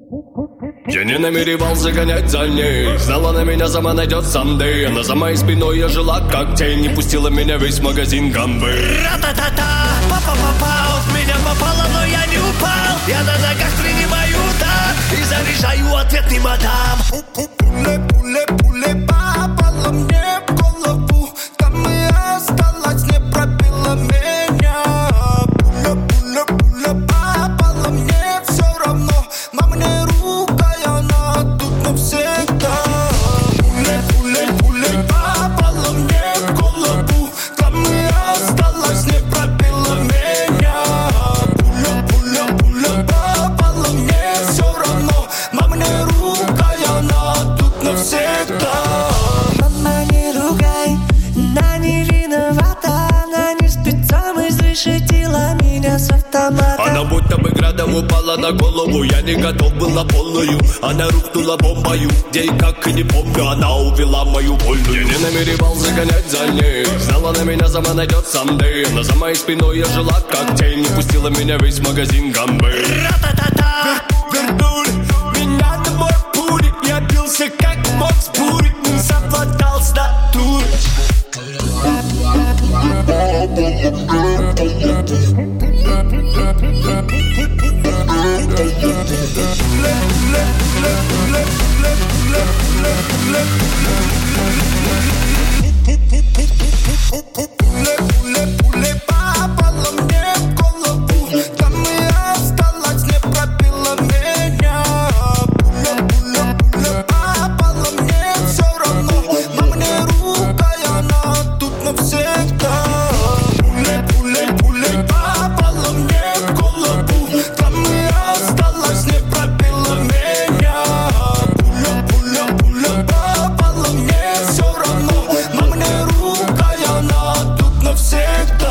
Я не намеревался гонять за ней. Знала, на меня сама найдет someday. Она за моей спиной, я жила как тень. Не пустила меня весь магазин гамбы. Ра-та-та-та, папа попал. В меня попало, но я не упал. Я на ногах принимаю удар и заряжаю ответный мадам. Пуле попало мне в голову. Там и осталась, не пробила меня. Пуля попала мне все равно. На мне рука, и она тут навсегда. Пуля попала мне в голову. Там и осталась, не пробила меня. Пуля попала мне все равно. На мне рука, и она тут навсегда. Мама, не ругай, она не виновата. Она не специально изрешетила меня с автомата. Она будто бы градом упала на голову. Я не готов был на полную. Она рухнула бомбою. Где и как, и не помню. Она увела мою вольную. Я не намеревался гонять за ней. Знала, на меня сама найдет someday. Она за моей спиной, я жила как тень. Не пустила меня весь магазин гамбы. Ра-та-та-та. Вернули меня домой пули. Я бился как мог с бурей. Не совладал с натурой. Пуле попало мне в голову. Там и осталась, не пробила меня. Пуля попала мне все равно. На мне рука, и она тут навсегда. Пуля попала мне в голову. Там и осталась, не пробила меня. Пуля попала мне все равно. На мне рука, и она тут навсегда.